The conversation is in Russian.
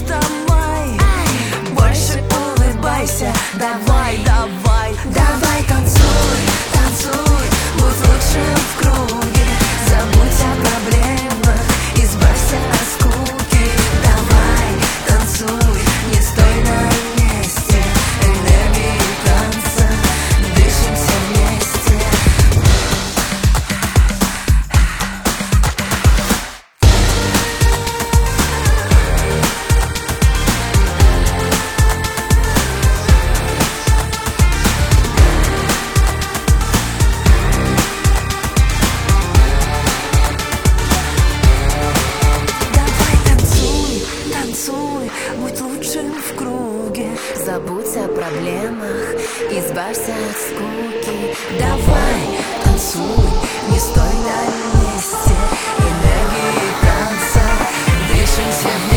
вставай, больше улыбайся. Давай, давай, давай, танцуй, танцуй, будь лучшим в круге. Забудь о проблемах, избавься от скуки. Давай, танцуй, не стой на месте. Энергии танца, дышим все вместе. Танцуй, будь лучшим в круге. Забудь о проблемах, избавься от скуки. Давай, танцуй, не стой на месте. Энергии танца, дышим все вместе.